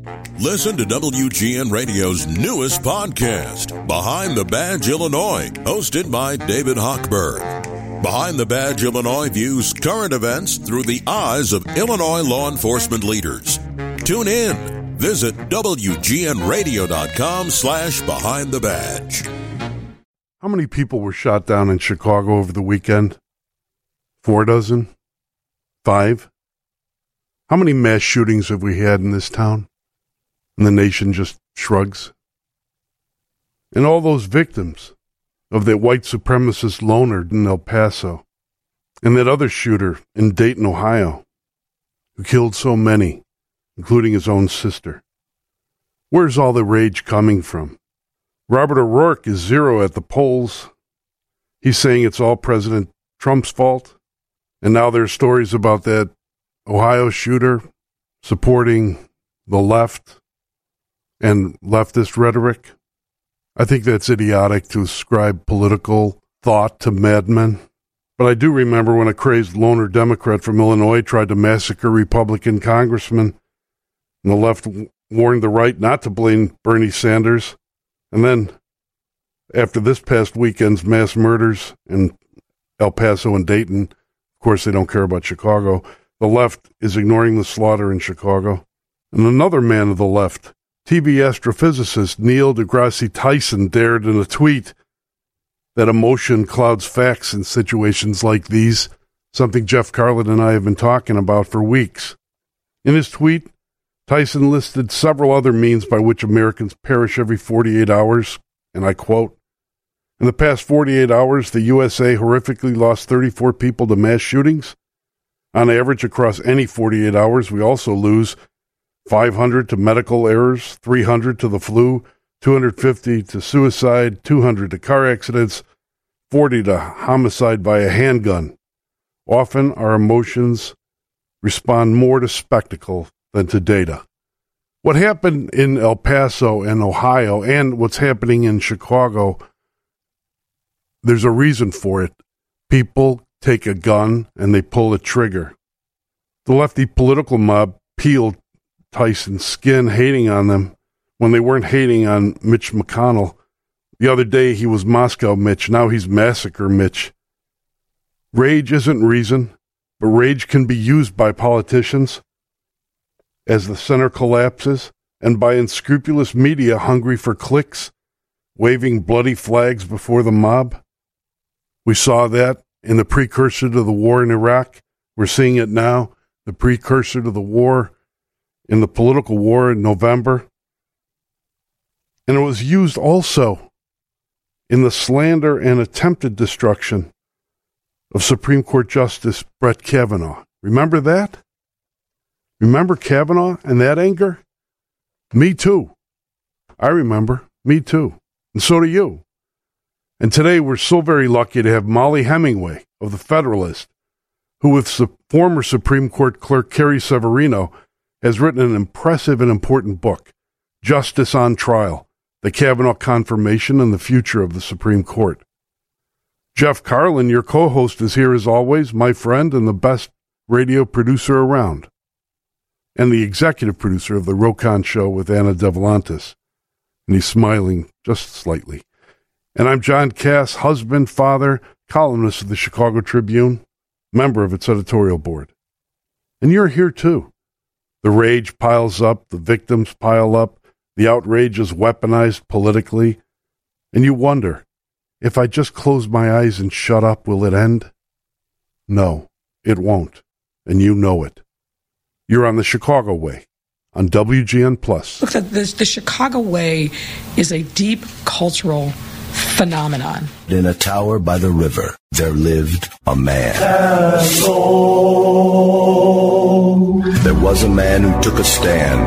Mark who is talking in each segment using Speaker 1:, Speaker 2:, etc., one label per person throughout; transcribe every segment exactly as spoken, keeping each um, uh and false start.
Speaker 1: Listen to W G N Radio's newest podcast, Behind the Badge Illinois, hosted by David Hochberg. Behind the Badge Illinois views current events through the eyes of Illinois law enforcement leaders. Tune in. Visit W G N radio dot com slash behind the badge.
Speaker 2: How many people were shot down in Chicago over the weekend? Four dozen? Five? How many mass shootings have we had in this town? And the nation just shrugs. And all those victims of that white supremacist loner in El Paso, and that other shooter in Dayton, Ohio, who killed so many, including his own sister. Where's all the rage coming from? Robert O'Rourke is zero at the polls. He's saying it's all President Trump's fault. And now there's stories about that Ohio shooter supporting the left and leftist rhetoric. I think that's idiotic to ascribe political thought to madmen. But I do remember when a crazed loner Democrat from Illinois tried to massacre Republican congressmen, and the left warned the right not to blame Bernie Sanders. And then, after this past weekend's mass murders in El Paso and Dayton, of course they don't care about Chicago, the left is ignoring the slaughter in Chicago. And another man of the left, T V astrophysicist Neil deGrasse Tyson, dared in a tweet that emotion clouds facts in situations like these, something Jeff Carlin and I have been talking about for weeks. In his tweet, Tyson listed several other means by which Americans perish every forty-eight hours, and I quote, "In the past forty-eight hours, the U S A horrifically lost thirty-four people to mass shootings. On average, across any forty-eight hours, we also lose five hundred to medical errors, three hundred to the flu, two hundred fifty to suicide, two hundred to car accidents, forty to homicide by a handgun. Often our emotions respond more to spectacle than to data." What happened in El Paso and Ohio and what's happening in Chicago, there's a reason for it. People take a gun and they pull a trigger. The lefty political mob peeled Tyson's skin, hating on them when they weren't hating on Mitch McConnell. The other day he was Moscow Mitch, now he's Massacre Mitch. Rage isn't reason, but rage can be used by politicians as the center collapses, and by unscrupulous media hungry for clicks, waving bloody flags before the mob. We saw that in the precursor to the war in Iraq. We're seeing it now, the precursor to the war in the political war in November. And it was used also in the slander and attempted destruction of Supreme Court Justice Brett Kavanaugh. Remember that? Remember Kavanaugh and that anger? Me too. I remember. Me too. And so do you. And today we're so very lucky to have Mollie Hemingway of The Federalist, who with su- former Supreme Court Clerk Carrie Severino has written an impressive and important book, Justice on Trial, The Kavanaugh Confirmation and the Future of the Supreme Court. Jeff Carlin, your co-host, is here as always, my friend and the best radio producer around, and the executive producer of the Rokon Show with Anna Devlantis. And he's smiling just slightly. And I'm John Cass, husband, father, columnist of the Chicago Tribune, member of its editorial board. And you're here too. The rage piles up, the victims pile up, the outrage is weaponized politically, and you wonder, if I just close my eyes and shut up, will it end? No, it won't, and you know it. You're on the Chicago Way, on W G N Plus.
Speaker 3: Look, the, the, the Chicago Way is a deep cultural phenomenon.
Speaker 4: In a tower by the river, there lived a man.
Speaker 5: Hello.
Speaker 4: There was a man who took a stand,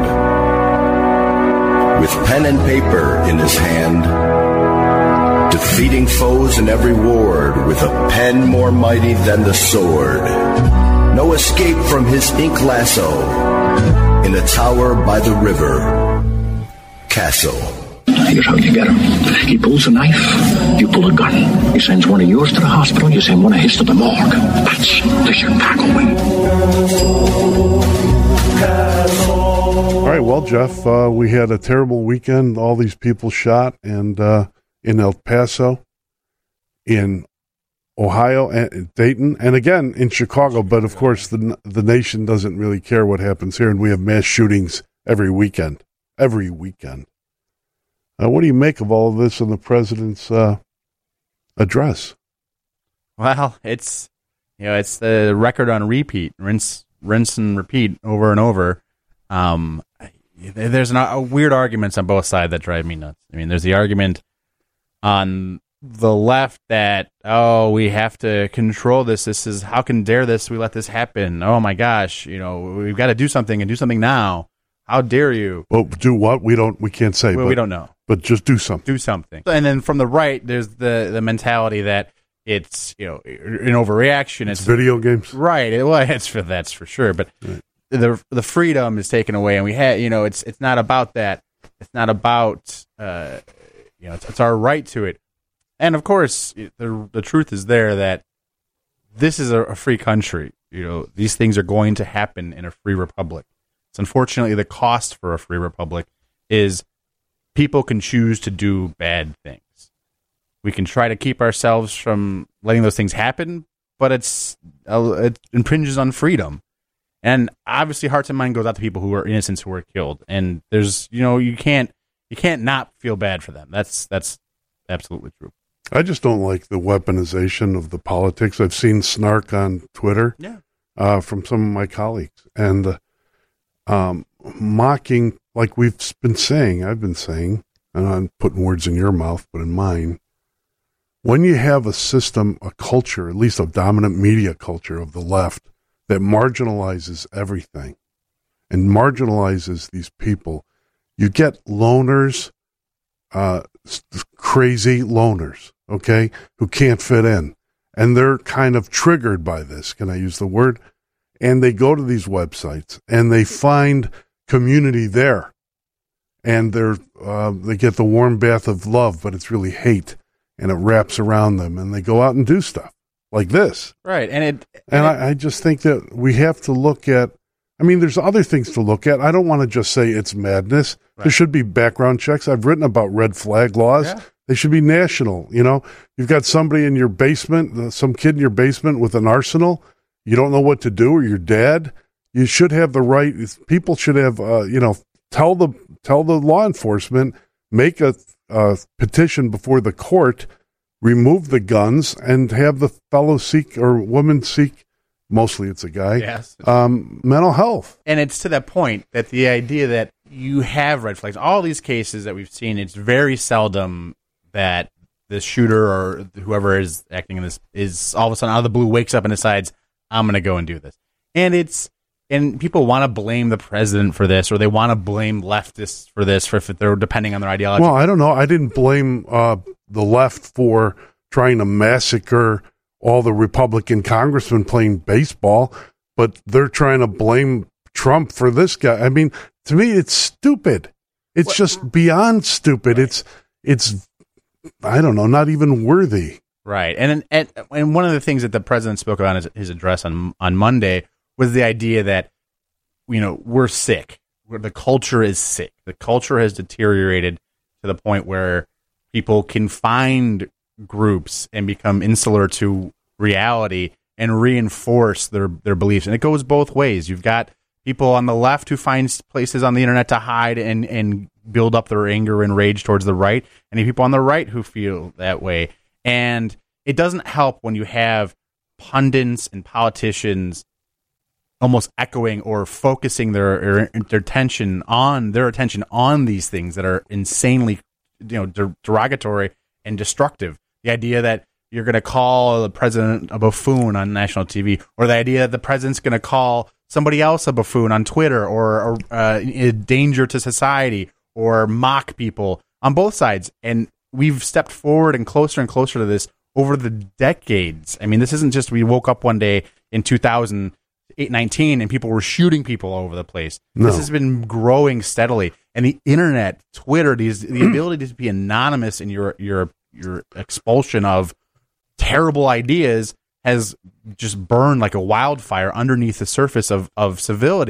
Speaker 4: with pen and paper in his hand, defeating foes in every ward, with a pen more mighty than the sword. No escape from his ink lasso, in a tower by the river, Castle.
Speaker 6: Here's how you get him. He pulls a knife, you pull a gun. He sends one of yours to the hospital, you send one of his to the morgue. That's the Chicago way.
Speaker 2: All right, well, Jeff, uh, we had a terrible weekend. All these people shot, and uh, in El Paso, in Ohio, and Dayton, and again in Chicago. But of course, the the nation doesn't really care what happens here, and we have mass shootings every weekend. Every weekend. Uh, what do you make of all of this in the president's uh, address?
Speaker 7: Well, it's you know it's the record on repeat, rinse, rinse and repeat over and over. Um, there's an, uh, weird arguments on both sides that drive me nuts. I mean, there's the argument on the left that, oh, we have to control this. This is, how can dare this? We let this happen. Oh my gosh, you know, we've got to do something and do something now. How dare you?
Speaker 2: Well, do what? We don't. We can't say.
Speaker 7: Well,
Speaker 2: but,
Speaker 7: we don't know.
Speaker 2: But just do something.
Speaker 7: Do something. And then from the right, there's the the mentality that it's you know an overreaction.
Speaker 2: It's, it's video games,
Speaker 7: right? Well, it's for that's for sure. But right. the the freedom is taken away, and we had you know it's it's not about that. It's not about uh, you know it's, it's our right to it. And of course, the the truth is there that this is a, a free country. You know, these things are going to happen in a free republic. So unfortunately, the cost for a free republic is people can choose to do bad things. We can try to keep ourselves from letting those things happen, but it's it impinges on freedom. And obviously, hearts and mind goes out to people who are innocents who were killed. And there's, you know, you can't you can't not feel bad for them. That's that's absolutely true.
Speaker 2: I just don't like the weaponization of the politics. I've seen snark on Twitter
Speaker 7: yeah.
Speaker 2: uh, from some of my colleagues, and uh, um, mocking, like we've been saying, I've been saying, and I'm putting words in your mouth, but in mine, when you have a system, a culture, at least a dominant media culture of the left, that marginalizes everything and marginalizes these people, you get loners, uh, crazy loners, okay, who can't fit in. And they're kind of triggered by this, can I use the word? And they go to these websites and they find community there. And they're uh, they get the warm bath of love, but it's really hate. And it wraps around them. And they go out and do stuff like this.
Speaker 7: Right. And it.
Speaker 2: And,
Speaker 7: and
Speaker 2: I, I just think that we have to look at, I mean, there's other things to look at. I don't want to just say it's madness. Right. There should be background checks. I've written about red flag laws. Yeah. They should be national. You know, you've got somebody in your basement, some kid in your basement with an arsenal. You don't know what to do, or your dad. You should have the right. People should have, uh, you know, tell the tell the law enforcement, make a, a petition before the court, remove the guns, and have the fellow seek or woman seek. Mostly, it's a guy.
Speaker 7: Yes.
Speaker 2: Um, mental health, and
Speaker 7: it's to that point that the idea that you have red flags. All these cases that we've seen, it's very seldom that the shooter or whoever is acting in this is all of a sudden out of the blue wakes up and decides, I'm going to go and do this. And it's and people want to blame the president for this, or they want to blame leftists for this, for if they're depending on their ideology.
Speaker 2: Well, I don't know. I didn't blame uh, the left for trying to massacre all the Republican congressmen playing baseball, but they're trying to blame Trump for this guy. I mean, to me, it's stupid. It's what? just beyond stupid. Right. It's it's I don't know, not even worthy.
Speaker 7: Right. And, and and one of the things that the president spoke about in his, his address on on Monday was the idea that, you know, we're sick. We're, the culture is sick. The culture has deteriorated to the point where people can find groups and become insular to reality and reinforce their, their beliefs. And it goes both ways. You've got people on the left who find places on the internet to hide and, and build up their anger and rage towards the right, and people on the right who feel that way. And it doesn't help when you have pundits and politicians almost echoing or focusing their their attention on their attention on these things that are insanely, you know, der- derogatory and destructive. The idea that you're going to call the president a buffoon on national T V, or the idea that the president's going to call somebody else a buffoon on Twitter, or, or uh, a danger to society, or mock people on both sides. And we've stepped forward and closer and closer to this over the decades. I mean, this isn't just we woke up one day in two thousand nineteen and people were shooting people all over the place. No. This has been growing steadily. And the internet, Twitter, these, the ability to be anonymous in your your your expulsion of terrible ideas has just burned like a wildfire underneath the surface of, of civility.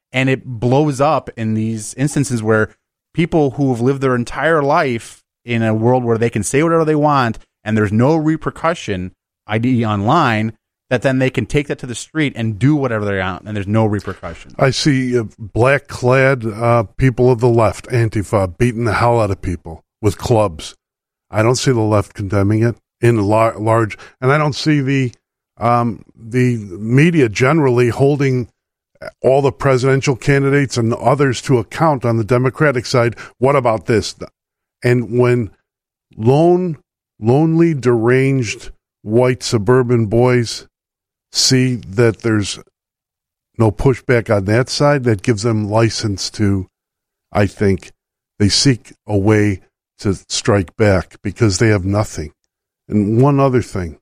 Speaker 7: and it blows up in these instances where people who have lived their entire life in a world where they can say whatever they want and there's no repercussion, that is online, that then they can take that to the street and do whatever they want, and there's no repercussion.
Speaker 2: I see uh, black-clad uh, people of the left, Antifa, beating the hell out of people with clubs. I don't see the left condemning it in lar- large, and I don't see the um, the media generally holding all the presidential candidates and others to account on the Democratic side. What about this? And when lone, lonely, deranged white suburban boys see that there's no pushback on that side, that gives them license to, I think, they seek a way to strike back because they have nothing. And one other thing,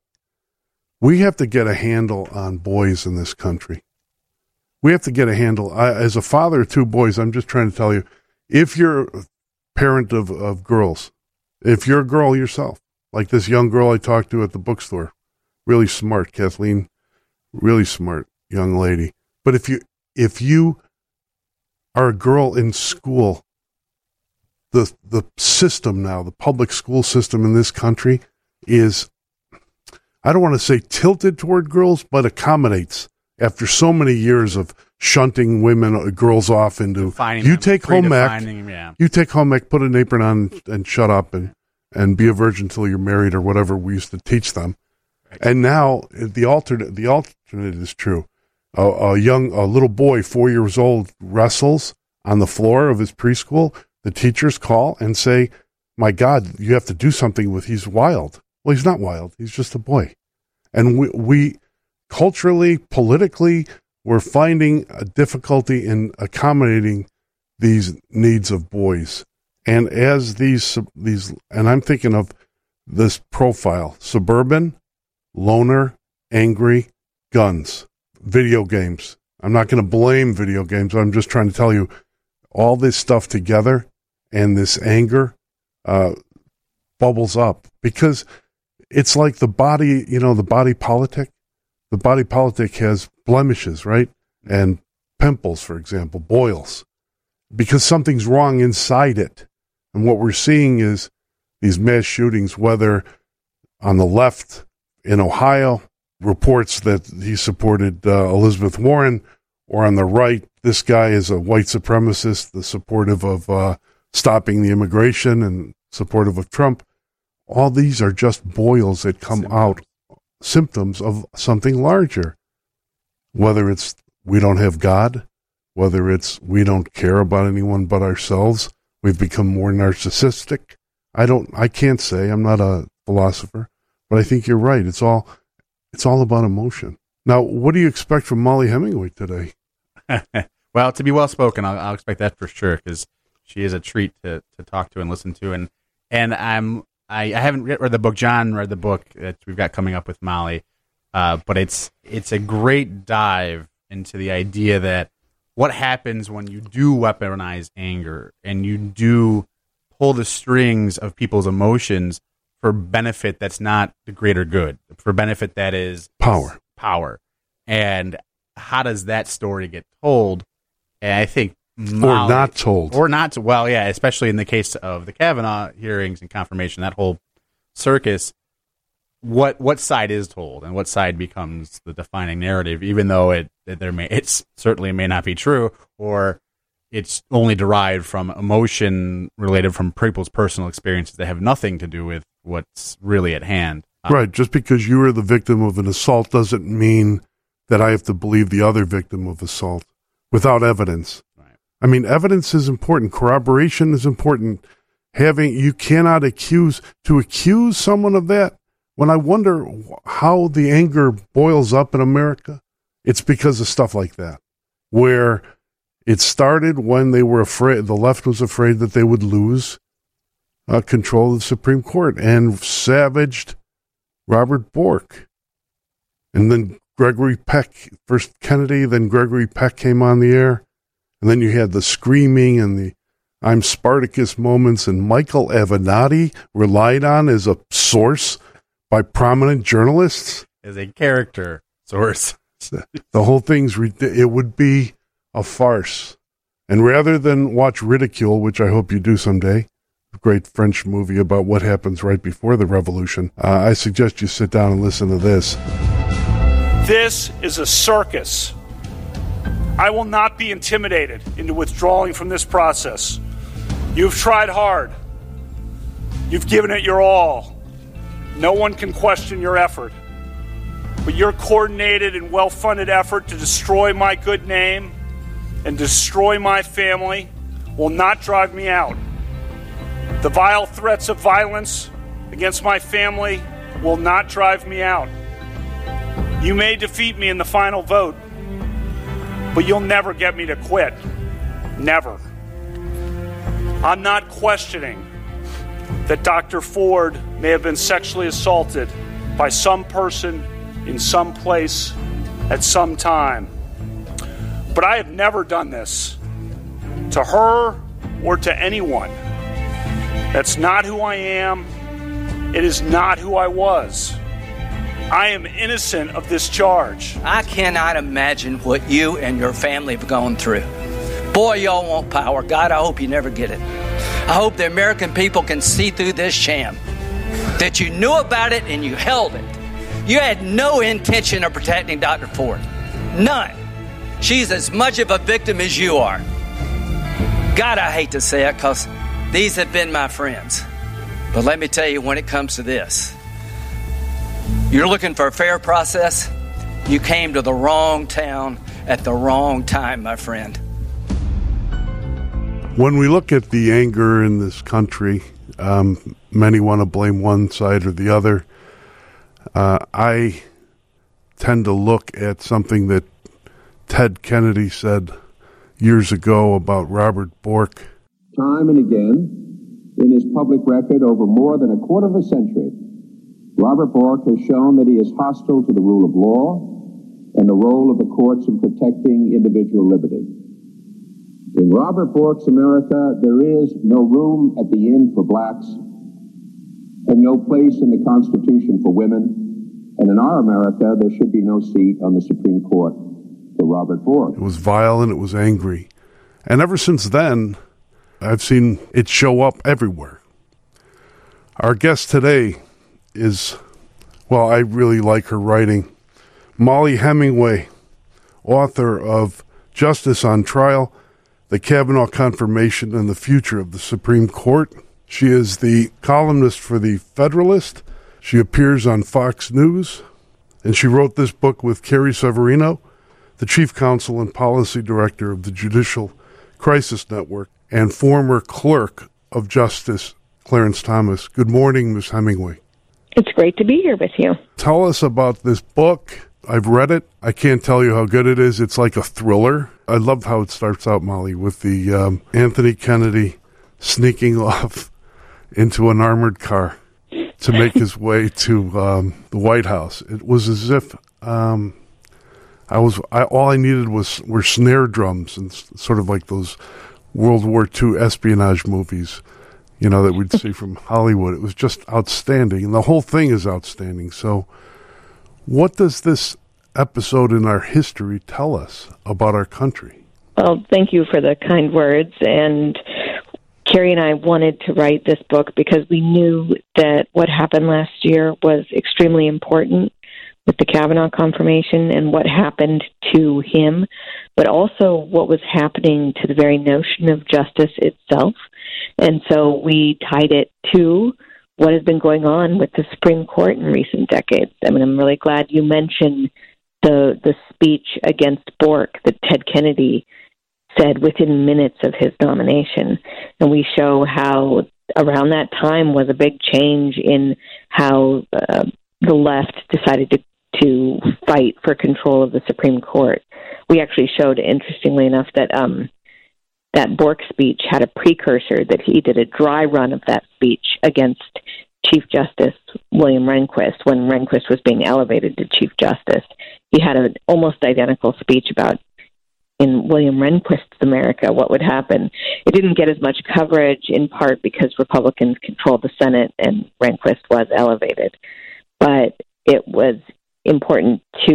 Speaker 2: we have to get a handle on boys in this country. We have to get a handle. I, as a father of two boys, I'm just trying to tell you, if you're a parent of, of girls, if you're a girl yourself, like this young girl I talked to at the bookstore, really smart, Kathleen, really smart young lady. But if you if you are a girl in school, the the system now, the public school system in this country is, I don't want to say tilted toward girls, but accommodates. After so many years of shunting women, uh, girls off into,
Speaker 7: Defining
Speaker 2: you
Speaker 7: them,
Speaker 2: take home ec,
Speaker 7: yeah.
Speaker 2: you take home ec, put an apron on and shut up and, and be a virgin till you're married or whatever we used to teach them. Right. And now the alternate, the alternate is true. A, a young, a little boy, four years old, wrestles on the floor of his preschool. The teachers call and say, my God, you have to do something with, he's wild. Well, he's not wild. He's just a boy. And we, we culturally, politically, we're finding a difficulty in accommodating these needs of boys. And as these, these, and I'm thinking of this profile, suburban, loner, angry, guns, video games. I'm not going to blame video games. I'm just trying to tell you all this stuff together and this anger uh, bubbles up because it's like the body, you know, the body politic. The body politic has blemishes, right? And pimples, for example, boils, because something's wrong inside it. And what we're seeing is these mass shootings, whether on the left in Ohio, reports that he supported uh, Elizabeth Warren, or on the right, this guy is a white supremacist, the supportive of uh, stopping the immigration and supportive of Trump. All these are just boils that come symptoms. out, symptoms of something larger. Whether it's we don't have God, whether it's we don't care about anyone but ourselves, we've become more narcissistic. I don't, I can't say, I'm not a philosopher, but I think you're right. It's all, it's all about emotion. Now, what do you expect from Mollie Hemingway today?
Speaker 7: Well, to be well spoken, I'll, I'll expect that for sure, because she is a treat to, to talk to and listen to. And and I'm I, I haven't read the book. John read the book that we've got coming up with Mollie, uh, but it's it's a great dive into the idea that what happens when you do weaponize anger and you do pull the strings of people's emotions for benefit that's not the greater good, for benefit that is
Speaker 2: power.
Speaker 7: Power. And how does that story get told? And I think Mollie,
Speaker 2: or not told.
Speaker 7: Or not, well, yeah, especially in the case of the Kavanaugh hearings and confirmation, that whole circus, what what side is told and what side becomes the defining narrative, even though it, it there may it's certainly may not be true, or it's only derived from emotion related from people's personal experiences that have nothing to do with what's really at hand. Um,
Speaker 2: right. Just because you are the victim of an assault doesn't mean that I have to believe the other victim of assault without evidence.
Speaker 7: Right.
Speaker 2: I mean, evidence is important. Corroboration is important. Having, you cannot accuse, to accuse someone of that. When I wonder how the anger boils up in America, it's because of stuff like that, where it started when they were afraid, the left was afraid that they would lose uh, control of the Supreme Court and savaged Robert Bork. And then Gregory Peck, first Kennedy, then Gregory Peck came on the air. And then you had the screaming and the I'm Spartacus moments, and Michael Avenatti relied on as a source by prominent journalists.
Speaker 7: As a character source.
Speaker 2: The whole thing's, it would be a farce. And rather than watch Ridicule, which I hope you do someday, a great French movie about what happens right before the revolution, uh, I suggest you sit down and listen to this.
Speaker 8: This is a circus. I will not be intimidated into withdrawing from this process. You've tried hard. You've given it your all. No one can question your effort. But your coordinated and well-funded effort to destroy my good name and destroy my family will not drive me out. The vile threats of violence against my family will not drive me out. You may defeat me in the final vote, but you'll never get me to quit. Never. I'm not questioning that Doctor Ford may have been sexually assaulted by some person in some place at some time. But I have never done this to her or to anyone. That's not who I am. It is not who I was. I am innocent of this charge.
Speaker 9: I cannot imagine what you and your family have gone through. Boy, y'all want power. God, I hope you never get it. I hope the American people can see through this sham. That you knew about it and you held it. You had no intention of protecting Doctor Ford. None. She's as much of a victim as you are. God, I hate to say it because these have been my friends. But let me tell you, when it comes to this, you're looking for a fair process, you came to the wrong town at the wrong time, my friend.
Speaker 2: When we look at the anger in this country, um, many want to blame one side or the other. Uh, I tend to look at something that Ted Kennedy said years ago about Robert Bork.
Speaker 10: Time and again, in his public record over more than a quarter of a century, Robert Bork has shown that he is hostile to the rule of law and the role of the courts in protecting individual liberty. In Robert Bork's America, there is no room at the inn for blacks and no place in the Constitution for women. And in our America, there should be no seat on the Supreme Court for Robert Bork.
Speaker 2: It was violent, it was angry. And ever since then, I've seen it show up everywhere. Our guest today is, well, I really like her writing. Mollie Hemingway, author of Justice on Trial, The Kavanaugh Confirmation and the Future of the Supreme Court. She is the columnist for The Federalist. She appears on Fox News. And she wrote this book with Carrie Severino, the chief counsel and policy director of the Judicial Crisis Network and former clerk of Justice Clarence Thomas. Good morning, Miz Hemingway.
Speaker 11: It's great to be here with you.
Speaker 2: Tell us about this book. I've read it. I can't tell you how good it is. It's like a thriller. I loved how it starts out, Mollie, with the um, Anthony Kennedy sneaking off into an armored car to make his way to um, the White House. It was as if um, I was. I, all I needed was were snare drums and sort of like those World War Two espionage movies, you know, that we'd see from Hollywood. It was just outstanding, and the whole thing is outstanding. So, what does this episode in our history tell us about our country?
Speaker 11: Well, thank you for the kind words. And Carrie and I wanted to write this book because we knew that what happened last year was extremely important with the Kavanaugh confirmation and what happened to him, but also what was happening to the very notion of justice itself. And so we tied it to what has been going on with the Supreme Court in recent decades. I mean, I'm really glad you mentioned the the speech against Bork that Ted Kennedy said within minutes of his nomination. And we show how around that time was a big change in how uh, the left decided to, to fight for control of the Supreme Court. We actually showed, interestingly enough, that um, that Bork speech had a precursor, that he did a dry run of that speech against Chief Justice William Rehnquist when Rehnquist was being elevated to Chief Justice. He had an almost identical speech about, in William Rehnquist's America, what would happen. It didn't get as much coverage, in part because Republicans controlled the Senate and Rehnquist was elevated. But it was important to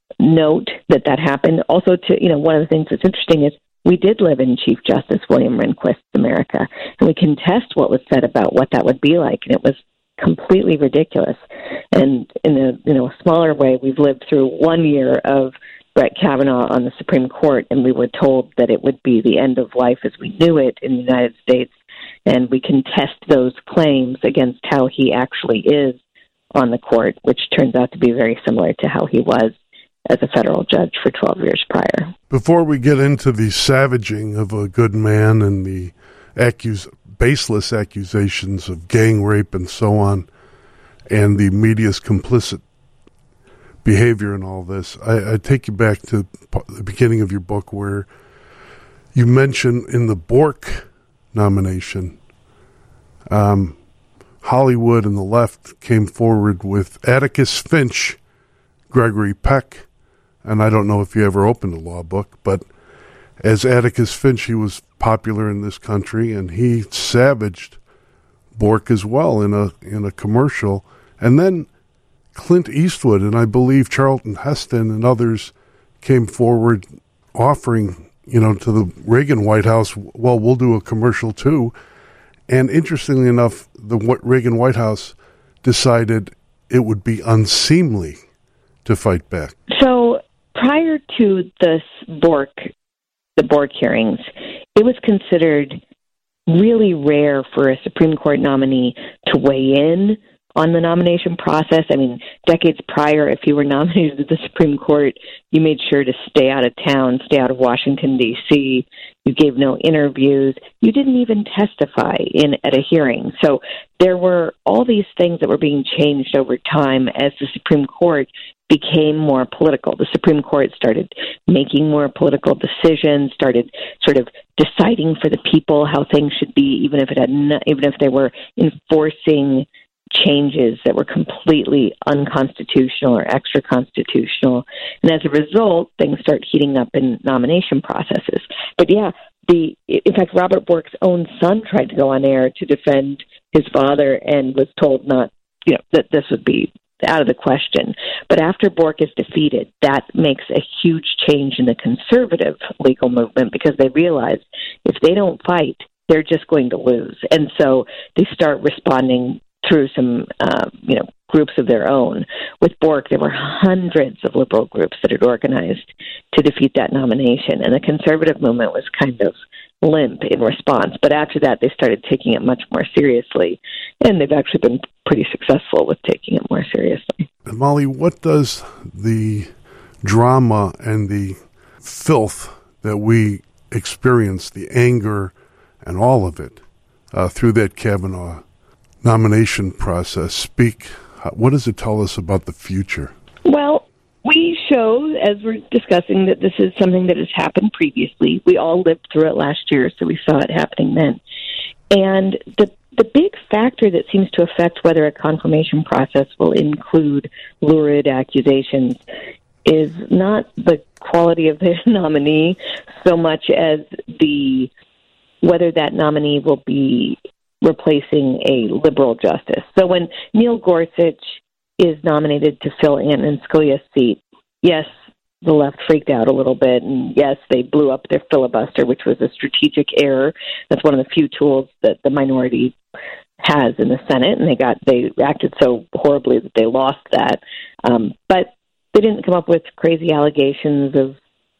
Speaker 11: note that that happened. Also, to you know, one of the things that's interesting is we did live in Chief Justice William Rehnquist's America, and we can test what was said about what that would be like, and it was completely ridiculous. And in a you know a smaller way, we've lived through one year of Brett Kavanaugh on the Supreme Court, and we were told that it would be the end of life as we knew it in the United States, and we can test those claims against how he actually is on the court, which turns out to be very similar to how he was as a federal judge for twelve years prior.
Speaker 2: Before we get into the savaging of a good man and the accus- baseless accusations of gang rape and so on, and the media's complicit behavior in all this, I, I take you back to the beginning of your book where you mention in the Bork nomination, um, Hollywood and the left came forward with Atticus Finch, Gregory Peck, and I don't know if you ever opened a law book, but as Atticus Finch, he was popular in this country, and he savaged Bork as well in a in a commercial. And then Clint Eastwood and I believe Charlton Heston and others came forward offering, you know, to the Reagan White House, well, we'll do a commercial too. And interestingly enough, the Reagan White House decided it would be unseemly to fight back.
Speaker 11: So prior to this Bork, the Bork hearings, it was considered really rare for a Supreme Court nominee to weigh in on the nomination process. I mean, decades prior, if you were nominated to the Supreme Court, you made sure to stay out of town, stay out of Washington, D C You gave no interviews. You didn't even testify in at a hearing. So there were all these things that were being changed over time as the Supreme Court became more political. The Supreme Court started making more political decisions, started sort of deciding for the people how things should be, even if it had, no, even if they were enforcing changes that were completely unconstitutional or extra-constitutional. And as a result, things start heating up in nomination processes. But yeah, the in fact, Robert Bork's own son tried to go on air to defend his father and was told not, you know, that this would be out of the question. But after Bork is defeated, that makes a huge change in the conservative legal movement because they realize if they don't fight, they're just going to lose. And so they start responding through some, uh, you know, groups of their own. With Bork, there were hundreds of liberal groups that had organized to defeat that nomination, and the conservative movement was kind of limp in response. But after that, they started taking it much more seriously, and they've actually been pretty successful with taking it more seriously.
Speaker 2: Molly, what does the drama and the filth that we experienced, the anger and all of it, uh, through that Kavanaugh nomination process speak? What does it tell us about the future?
Speaker 11: Well, we show, as we're discussing, that this is something that has happened previously. We all lived through it last year, so we saw it happening then. And the the big factor that seems to affect whether a confirmation process will include lurid accusations is not the quality of the nominee so much as the whether that nominee will be replacing a liberal justice. So when Neil Gorsuch is nominated to fill Antonin Scalia's seat, yes, the left freaked out a little bit, and yes, they blew up their filibuster, which was a strategic error. That's one of the few tools that the minority has in the Senate, and they got they acted so horribly that they lost that. Um, but they didn't come up with crazy allegations of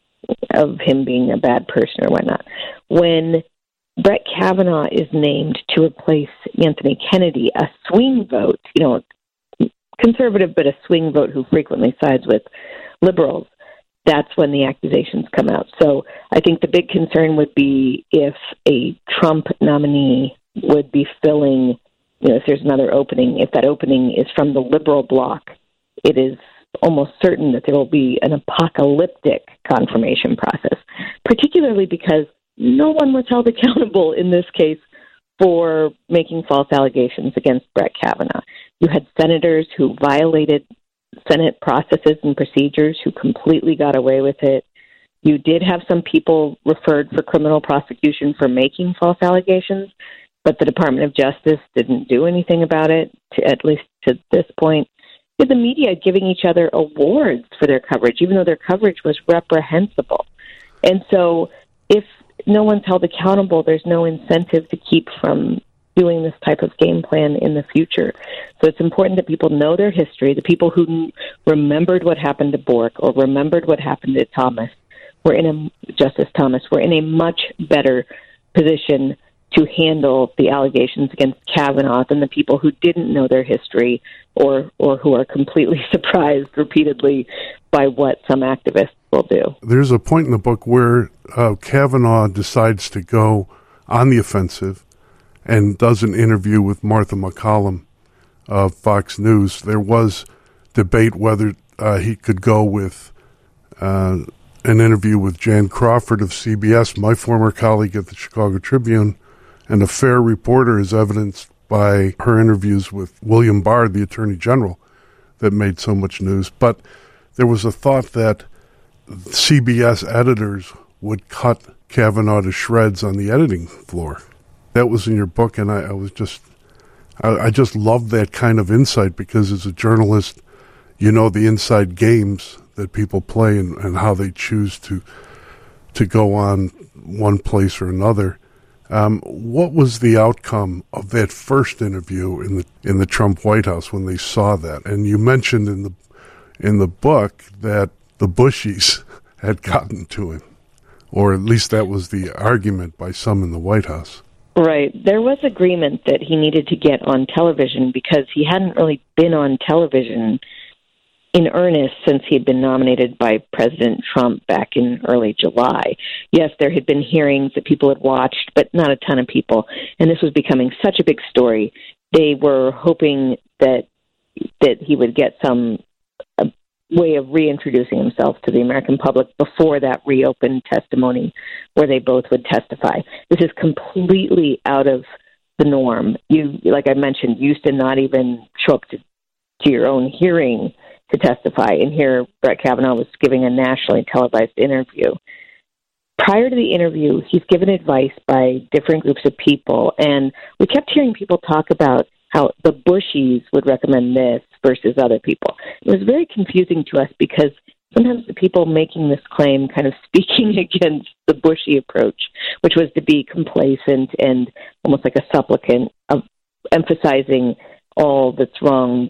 Speaker 11: of him being a bad person or whatnot. When Brett Kavanaugh is named to replace Anthony Kennedy, a swing vote, you know, conservative but a swing vote who frequently sides with liberals, that's when the accusations come out. So I think the big concern would be if a Trump nominee would be filling, you know, if there's another opening, if that opening is from the liberal bloc, it is almost certain that there will be an apocalyptic confirmation process, particularly because no one was held accountable in this case for making false allegations against Brett Kavanaugh. You had senators who violated Senate processes and procedures who completely got away with it. You did have some people referred for criminal prosecution for making false allegations, but the Department of Justice didn't do anything about it, to, at least to this point. you had the media giving each other awards for their coverage, even though their coverage was reprehensible. And so if no one's held accountable, there's no incentive to keep from doing this type of game plan in the future. So it's important that people know their history. The people who remembered what happened to Bork or remembered what happened to Thomas were in a, Justice Thomas, were in a much better position to handle the allegations against Kavanaugh than the people who didn't know their history or or who are completely surprised repeatedly by what some activists will do.
Speaker 2: There's a point in the book where uh, Kavanaugh decides to go on the offensive and does an interview with Martha MacCallum of Fox News. There was debate whether uh, he could go with uh, an interview with Jan Crawford of C B S, my former colleague at the Chicago Tribune, and a fair reporter, as evidenced by her interviews with William Barr, the Attorney General, that made so much news. But there was a thought that C B S editors would cut Kavanaugh to shreds on the editing floor. That was in your book, and I, I was just, I, I just loved that kind of insight, because as a journalist, you know the inside games that people play and, and how they choose to to go on one place or another. Um, what was the outcome of that first interview in the in the Trump White House when they saw that? And you mentioned in the in the book that the Bushies had gotten to him, or at least that was the argument by some in the White House.
Speaker 11: Right. There was agreement that he needed to get on television because he hadn't really been on television in earnest since he had been nominated by President Trump back in early July. Yes, there had been hearings that people had watched, but not a ton of people. And this was becoming such a big story. They were hoping that that he would get some uh, way of reintroducing himself to the American public before that reopened testimony where they both would testify. This is completely out of the norm. You, like I mentioned, used to not even show up to, to your own hearing to testify, and here Brett Kavanaugh was giving a nationally televised interview. Prior to the interview, he's given advice by different groups of people, and we kept hearing people talk about how the Bushies would recommend this versus other people. It was very confusing to us because sometimes the people making this claim kind of speaking against the Bushy approach, which was to be complacent and almost like a supplicant of emphasizing all that's wrong,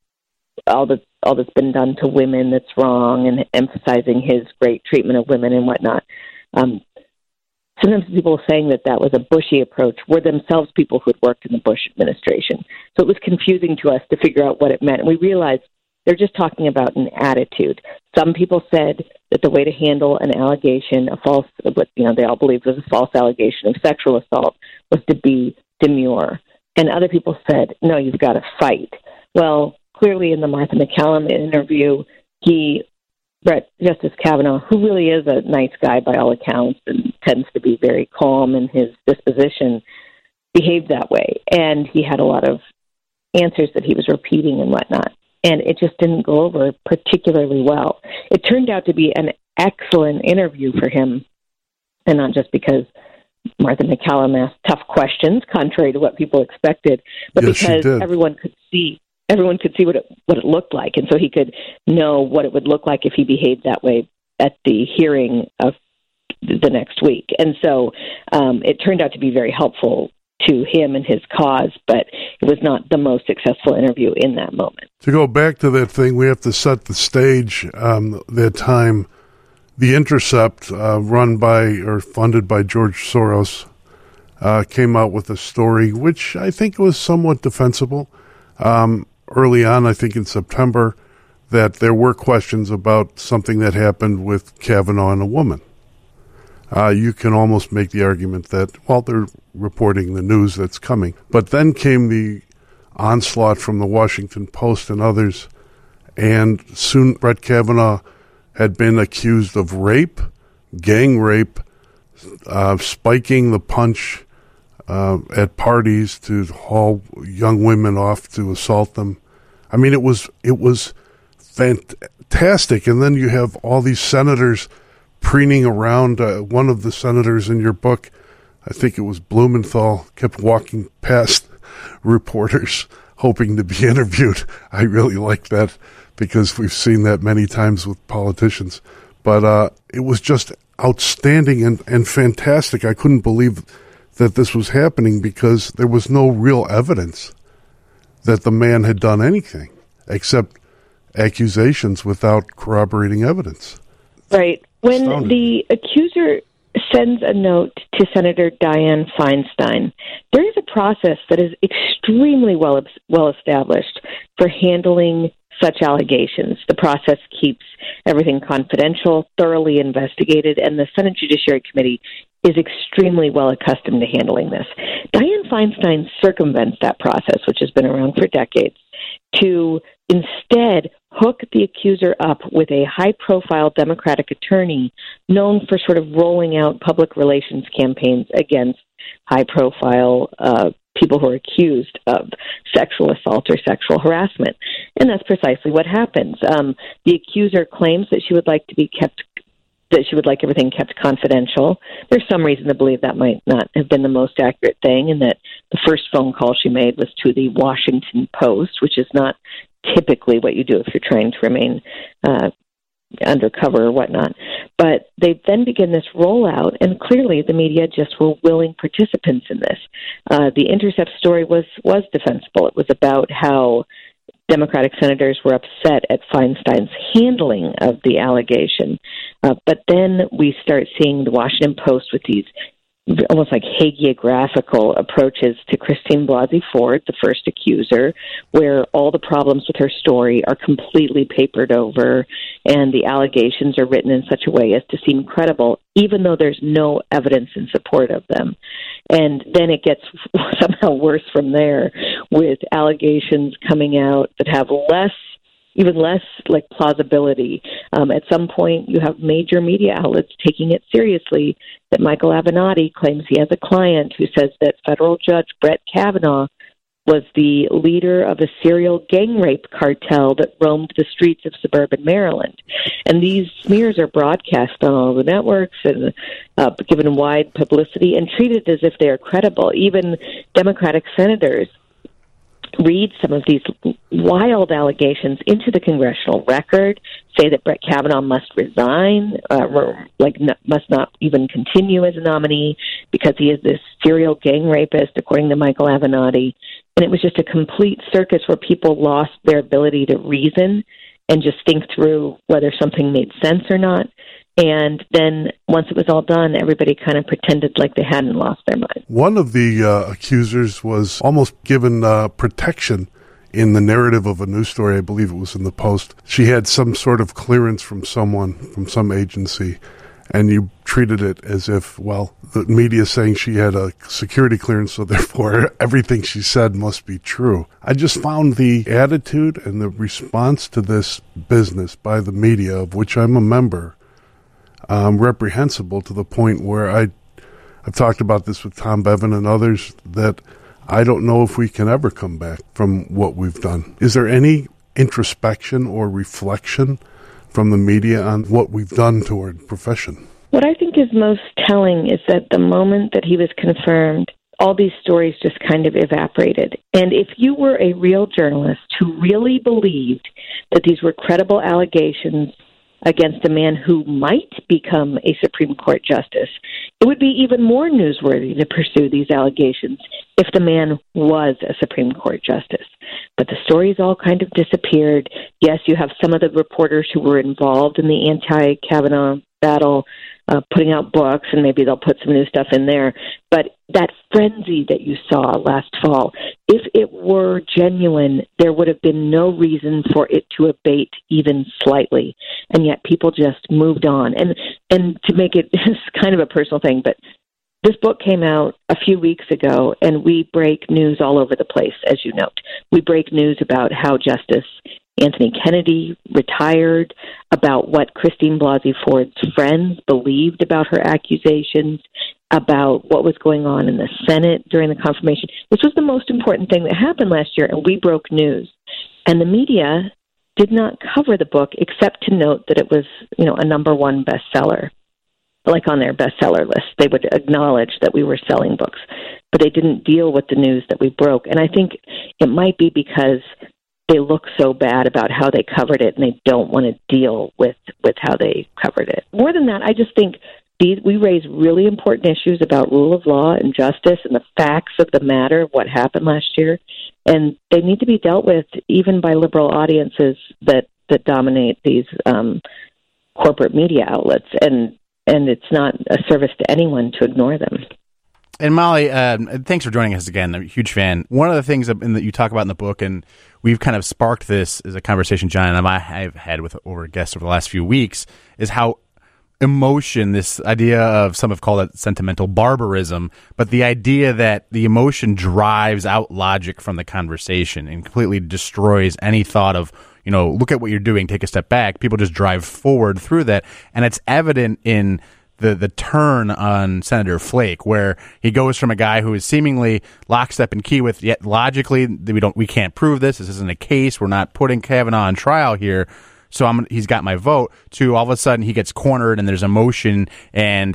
Speaker 11: all that's all that's been done to women that's wrong, and emphasizing his great treatment of women and whatnot. Um, sometimes people saying that that was a Bushy approach were themselves people who had worked in the Bush administration. So it was confusing to us to figure out what it meant. And we realized they're just talking about an attitude. Some people said that the way to handle an allegation, a false, what you know, they all believed was a false allegation of sexual assault, was to be demure. And other people said, no, you've got to fight. Well, clearly in the Martha MacCallum interview, he, Brett, Justice Kavanaugh, who really is a nice guy by all accounts and tends to be very calm in his disposition, behaved that way. And he had a lot of answers that he was repeating and whatnot. And it just didn't go over particularly well. It turned out to be an excellent interview for him, and not just because Martha MacCallum asked tough questions, contrary to what people expected, but
Speaker 2: yes,
Speaker 11: because everyone could see everyone could see what it what it looked like, and so he could know what it would look like if he behaved that way at the hearing of the next week. And so um, it turned out to be very helpful to him and his cause, but it was not the most successful interview in that moment.
Speaker 2: To go back to that thing, we have to set the stage. Um, that time, The Intercept, uh, run by or funded by George Soros, uh, came out with a story which I think was somewhat defensible. Um, early on, I think in September, that there were questions about something that happened with Kavanaugh and a woman. Uh, you can almost make the argument that, well, they're reporting the news that's coming. But then came the onslaught from the Washington Post and others, and soon Brett Kavanaugh had been accused of rape, gang rape, uh, spiking the punch uh, at parties to haul young women off to assault them. I mean, it was it was fantastic. And then you have all these senators preening around. Uh, one of the senators in your book, I think it was Blumenthal, kept walking past reporters hoping to be interviewed. I really like that because we've seen that many times with politicians. But uh, it was just outstanding and, and fantastic. I couldn't believe that this was happening because there was no real evidence that the man had done anything except accusations without corroborating evidence.
Speaker 11: Right. When
Speaker 2: Astounding.
Speaker 11: The accuser sends a note to Senator Dianne Feinstein, there is a process that is extremely well well established for handling such allegations. The process keeps everything confidential, thoroughly investigated, and the Senate Judiciary Committee is extremely well accustomed to handling this. Dianne Feinstein circumvents that process, which has been around for decades, to instead hook the accuser up with a high-profile Democratic attorney known for sort of rolling out public relations campaigns against high-profile uh, people who are accused of sexual assault or sexual harassment. And that's precisely what happens. Um, the accuser claims that she would like to be kept that she would like everything kept confidential. There's some reason to believe that might not have been the most accurate thing, and that the first phone call she made was to the Washington Post, which is not typically what you do if you're trying to remain uh, undercover or whatnot. But they then begin this rollout, and clearly the media just were willing participants in this. Uh, the Intercept story was, was defensible. It was about how Democratic senators were upset at Feinstein's handling of the allegation. Uh, but then we start seeing the Washington Post with these almost like hagiographical approaches to Christine Blasey Ford, the first accuser, where all the problems with her story are completely papered over and the allegations are written in such a way as to seem credible, even though there's no evidence in support of them. And then it gets somehow worse from there with allegations coming out that have less even less like plausibility. Um, at some point, you have major media outlets taking it seriously that Michael Avenatti claims he has a client who says that federal judge Brett Kavanaugh was the leader of a serial gang rape cartel that roamed the streets of suburban Maryland. And these smears are broadcast on all the networks and uh, given wide publicity and treated as if they are credible. Even Democratic senators read some of these wild allegations into the congressional record, say that Brett Kavanaugh must resign, uh, like n- must not even continue as a nominee because he is this serial gang rapist, according to Michael Avenatti. And it was just a complete circus where people lost their ability to reason and just think through whether something made sense or not. And then once it was all done, everybody kind of pretended like they hadn't lost their mind.
Speaker 2: One of the uh, accusers was almost given uh, protection in the narrative of a news story. I believe it was in the Post. She had some sort of clearance from someone, from some agency, and you treated it as if, well, the media is saying she had a security clearance, so therefore everything she said must be true. I just found the attitude and the response to this business by the media, of which I'm a member, Um, reprehensible to the point where I, I've talked about this with Tom Bevan and others, that I don't know if we can ever come back from what we've done. Is there any introspection or reflection from the media on what we've done to our profession?
Speaker 11: What I think is most telling is that the moment that he was confirmed, all these stories just kind of evaporated. And if you were a real journalist who really believed that these were credible allegations against a man who might become a Supreme Court justice, it would be even more newsworthy to pursue these allegations if the man was a Supreme Court justice. But the stories all kind of disappeared. Yes, you have some of the reporters who were involved in the anti-Kavanaugh battle uh, putting out books, and maybe they'll put some new stuff in there. But that frenzy that you saw last fall, if it were genuine, there would have been no reason for it to abate even slightly. And yet people just moved on. And and to make it it's kind of a personal thing, but this book came out a few weeks ago, and we break news all over the place, as you note. We break news about how Justice Anthony Kennedy retired, about what Christine Blasey Ford's friends believed about her accusations, about what was going on in the Senate during the confirmation. This was the most important thing that happened last year, and we broke news. And the media did not cover the book except to note that it was, you know, a number one bestseller. like on their bestseller list. They would acknowledge that we were selling books, but they didn't deal with the news that we broke. And I think it might be because they look so bad about how they covered it, and they don't want to deal with, with how they covered it. More than that, I just think these, we raise really important issues about rule of law and justice and the facts of the matter of what happened last year, and they need to be dealt with even by liberal audiences that, that dominate these um, corporate media outlets, and and it's not a service to anyone to ignore them.
Speaker 7: And Molly, uh, thanks for joining us again. I'm a huge fan. One of the things that you talk about in the book, and we've kind of sparked this as a conversation John and I have had with over guests over the last few weeks, is how emotion, this idea of, some have called it sentimental barbarism, but the idea that the emotion drives out logic from the conversation and completely destroys any thought of, you know, look at what you're doing, take a step back. People just drive forward through that. And it's evident in the the turn on Senator Flake, where he goes from a guy who is seemingly lockstep and key with, yet logically, we don't, we can't prove this. This isn't a case. We're not putting Kavanaugh on trial here. So I'm, he's got my vote, to all of a sudden he gets cornered and there's emotion and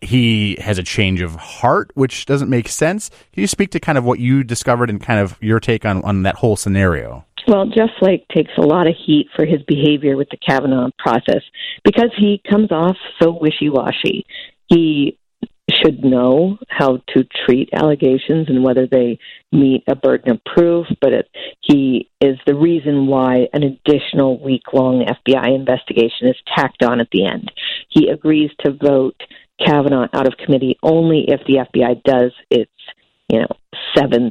Speaker 7: he has a change of heart, which doesn't make sense. Can you speak to kind of what you discovered and kind of your take on, on that whole scenario?
Speaker 11: Well, Jeff Flake takes a lot of heat for his behavior with the Kavanaugh process because he comes off so wishy-washy. He should know how to treat allegations and whether they meet a burden of proof, but it, he is the reason why an additional week-long F B I investigation is tacked on at the end. He agrees to vote Kavanaugh out of committee only if the F B I does its, you know, seventh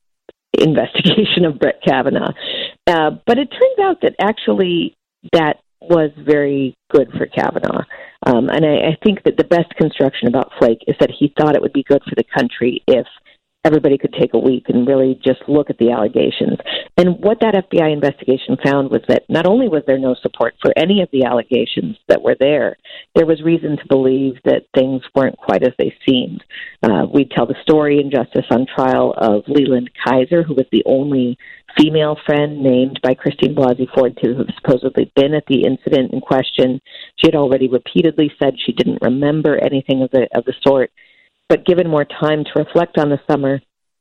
Speaker 11: investigation of Brett Kavanaugh. Uh, but it turns out that actually that was very good for Kavanaugh. Um, and I, I think that the best construction about Flake is that he thought it would be good for the country if everybody could take a week and really just look at the allegations. And what that F B I investigation found was that not only was there no support for any of the allegations that were there, there was reason to believe that things weren't quite as they seemed. Uh, we tell the story in Justice on Trial of Leland Kaiser, who was the only female friend named by Christine Blasey Ford to have supposedly been at the incident in question. She had already repeatedly said she didn't remember anything of the of the sort. But given more time to reflect on the summer,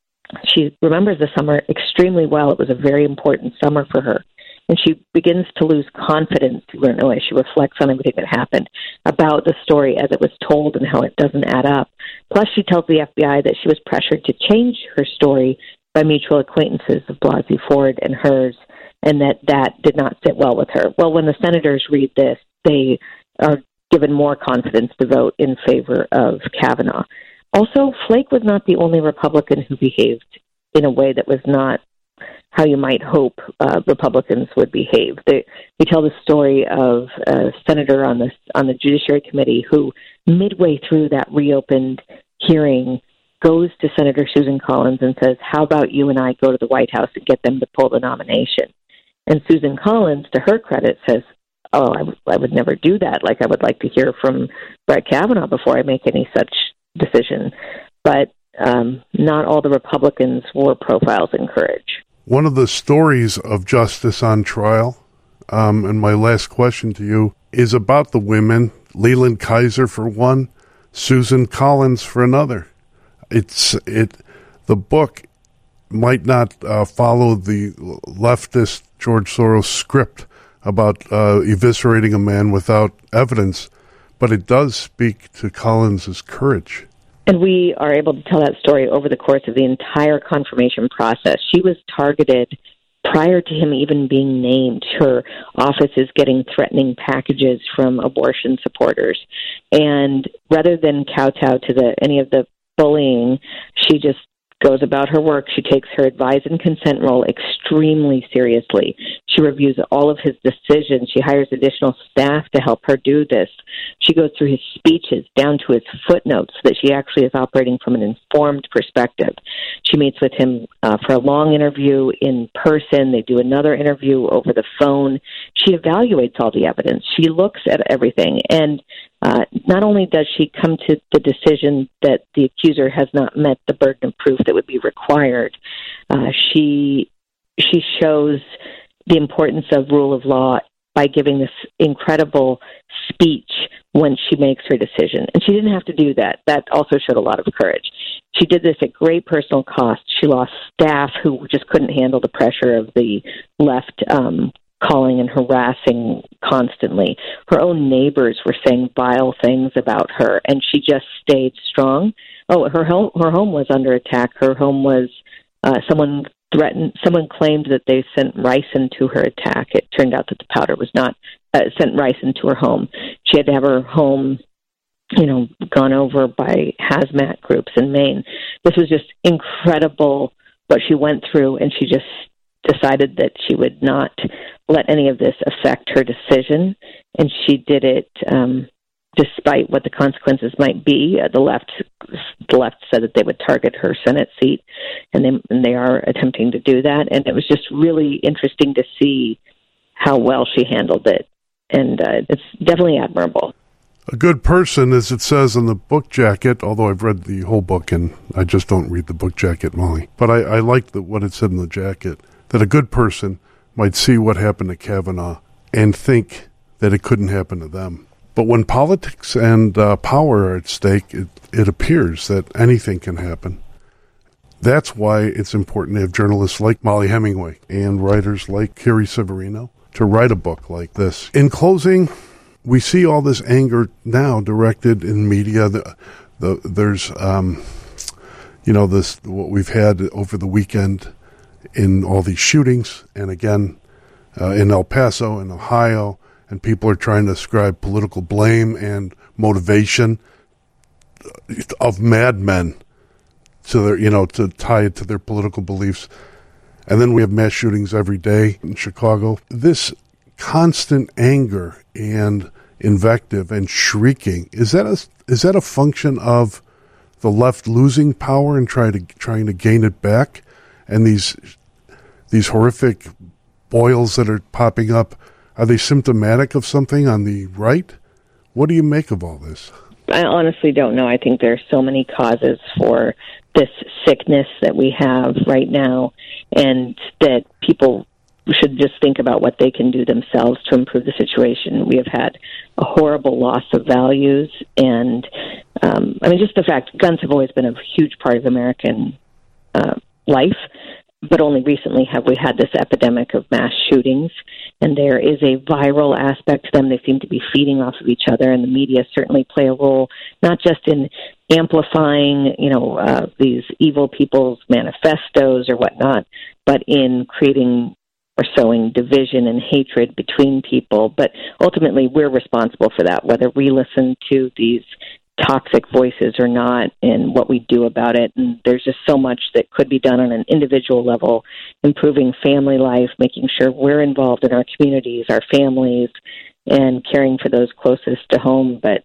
Speaker 11: she remembers the summer extremely well. It was a very important summer for her. And she begins to lose confidence as she reflects on everything that happened about the story as it was told and how it doesn't add up. Plus, she tells the F B I that she was pressured to change her story by mutual acquaintances of Blasey Ford and hers, and that that did not sit well with her. Well, when the senators read this, they are given more confidence to vote in favor of Kavanaugh. Also, Flake was not the only Republican who behaved in a way that was not how you might hope uh, Republicans would behave. They, we tell the story of a senator on the on the Judiciary Committee who, midway through that reopened hearing, goes to Senator Susan Collins and says, "How about you and I go to the White House and get them to pull the nomination?" And Susan Collins, to her credit, says, "Oh, I, w- I would never do that. Like, I would like to hear from Brett Kavanaugh before I make any such decision." But um, not all the Republicans wore profiles in courage.
Speaker 2: One of the stories of Justice on Trial, um, and my last question to you, is about the women, Leland Kaiser for one, Susan Collins for another. It's it. The book might not uh, follow the leftist George Soros script about uh, eviscerating a man without evidence, but it does speak to Collins's courage.
Speaker 11: And we are able to tell that story over the course of the entire confirmation process. She was targeted prior to him even being named. Her office is getting threatening packages from abortion supporters. And rather than kowtow to the any of the bullying, she just goes about her work. She takes her advise and consent role extremely seriously. She reviews all of his decisions. She hires additional staff to help her do this. She goes through his speeches down to his footnotes so that she actually is operating from an informed perspective. She meets with him uh, for a long interview in person. They do another interview over the phone. She evaluates all the evidence. She looks at everything. And Uh, not only does she come to the decision that the accuser has not met the burden of proof that would be required, uh, she she shows the importance of rule of law by giving this incredible speech when she makes her decision. And she didn't have to do that. That also showed a lot of courage. She did this at great personal cost. She lost staff who just couldn't handle the pressure of the left um, calling and harassing constantly. Her own neighbors were saying vile things about her, and she just stayed strong. Oh, her home, her home was under attack. Her home was, uh, someone threatened, someone claimed that they sent ricin to her attack. It turned out that the powder was not, uh, sent ricin to her home. She had to have her home, you know, gone over by hazmat groups in Maine. This was just incredible what she went through, and she just decided that she would not let any of this affect her decision, and she did it um, despite what the consequences might be. Uh, the left, the left said that they would target her Senate seat, and they and they are attempting to do that. And it was just really interesting to see how well she handled it, and uh, it's definitely admirable.
Speaker 2: A good person, as it says in the book jacket, although I've read the whole book and I just don't read the book jacket, Molly. But I, I like the, what it said in the jacket, that a good person might see what happened to Kavanaugh and think that it couldn't happen to them. But when politics and uh, power are at stake, it, it appears that anything can happen. That's why it's important to have journalists like Molly Hemingway and writers like Carrie Severino to write a book like this. In closing, we see all this anger now directed in media. The, the, there's, um, you know, this what we've had over the weekend in all these shootings, and again uh, in El Paso and Ohio, and people are trying to ascribe political blame and motivation of madmen to their, you know, to tie it to their political beliefs. And then we have mass shootings every day in Chicago. This constant anger and invective and shrieking, is that a is that a function of the left losing power and trying to trying to gain it back, and these these horrific boils that are popping up, are they symptomatic of something on the right? What do you make of all this?
Speaker 11: I honestly don't know. I think there are so many causes for this sickness that we have right now, and that people should just think about what they can do themselves to improve the situation. We have had a horrible loss of values, and um, I mean, just the fact guns have always been a huge part of American uh, life, but only recently have we had this epidemic of mass shootings, and there is a viral aspect to them. They seem to be feeding off of each other, and the media certainly play a role, not just in amplifying, you know, uh, these evil people's manifestos or whatnot, but in creating or sowing division and hatred between people. But ultimately, we're responsible for that, whether we listen to these toxic voices or not, and what we do about it. And there's just so much that could be done on an individual level, improving family life, making sure we're involved in our communities, our families, and caring for those closest to home. But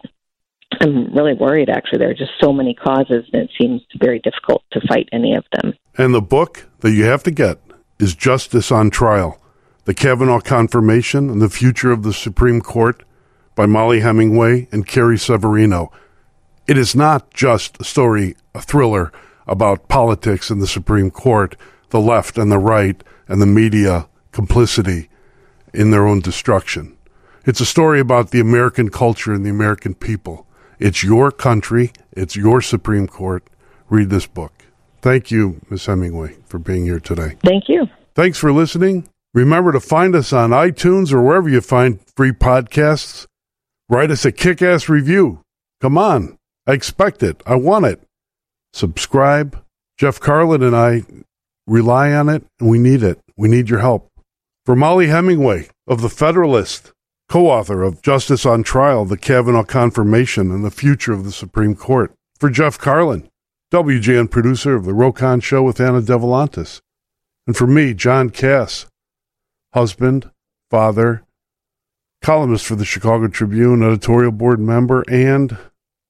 Speaker 11: I'm really worried, actually. There are just so many causes, and it seems very difficult to fight any of them.
Speaker 2: And the book that you have to get is Justice on Trial, The Kavanaugh Confirmation and the Future of the Supreme Court by Molly Hemingway and Carrie Severino. It is not just a story, a thriller about politics in the Supreme Court, the left and the right, and the media complicity in their own destruction. It's a story about the American culture and the American people. It's your country. It's your Supreme Court. Read this book. Thank you, Miz Hemingway, for being here today.
Speaker 11: Thank you.
Speaker 2: Thanks for listening. Remember to find us on iTunes or wherever you find free podcasts. Write us a kick-ass review. Come on. I expect it. I want it. Subscribe. Jeff Carlin and I rely on it, and we need it. We need your help. For Molly Hemingway of The Federalist, co-author of Justice on Trial, The Kavanaugh Confirmation and the Future of the Supreme Court. For Jeff Carlin, W G N producer of The Rokon Show with Anna Devolantis. And for me, John Cass, husband, father, columnist for the Chicago Tribune, editorial board member, and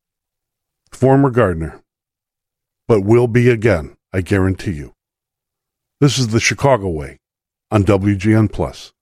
Speaker 2: former gardener. But will be again, I guarantee you. This is the Chicago Way on W G N Plus.